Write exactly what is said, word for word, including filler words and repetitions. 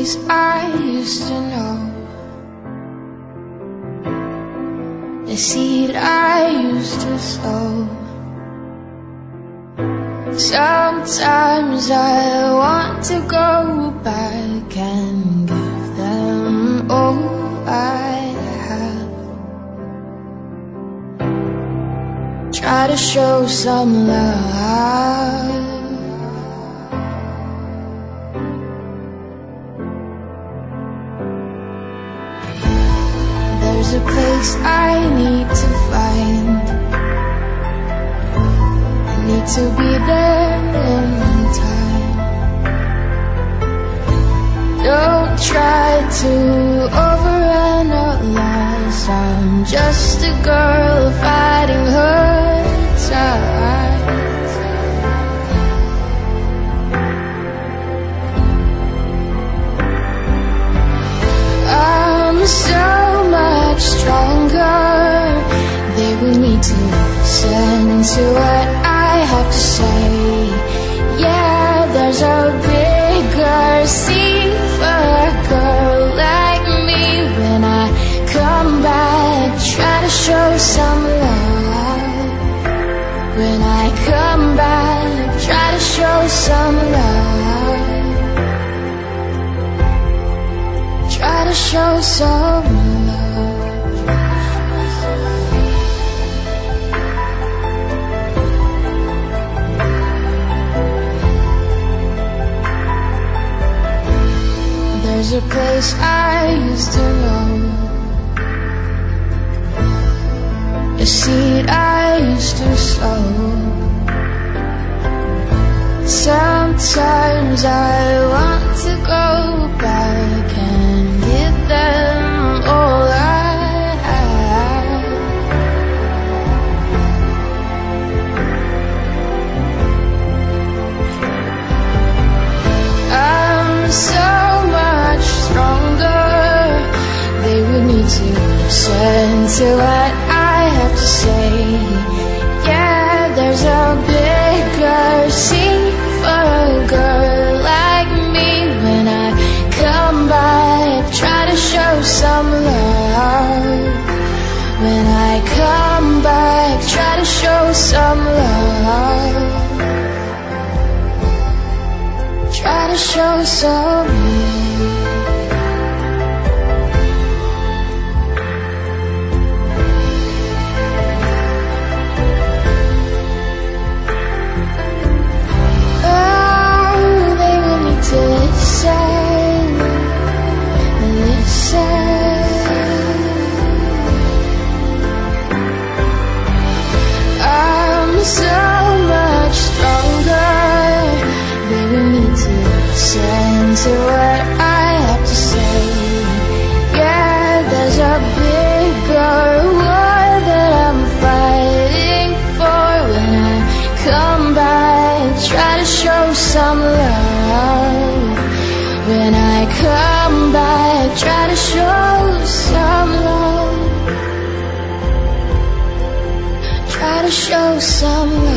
place I used to know, the seed I used to sow. Sometimes I want to go back and give them all I have. Try to show some love. There's a place I need to find. I need to be there in time. Don't try to overanalyze. I'm just a girl fighting her time. I'm so much stronger. They will need to listen to what I have to say. Yeah, there's a bigger sea for a girl like me. When I come back, try to show some love. When I come back, try to show some love. Try to show some love. There's a place I used to know, a seed I used to sow. Sometimes I want to go back and give them all I have. I'm so much stronger. They would need to listen to what I have to say. Yeah, there's a bigger sea for a girl like me. When I come back, try to show some love. When I come back, try to show some love. Try to show some love. Listen to what I have to say. Yeah, there's a bigger war that I'm fighting for. When I come back, try to show some love. When I come back, try to show some love. Try to show some love.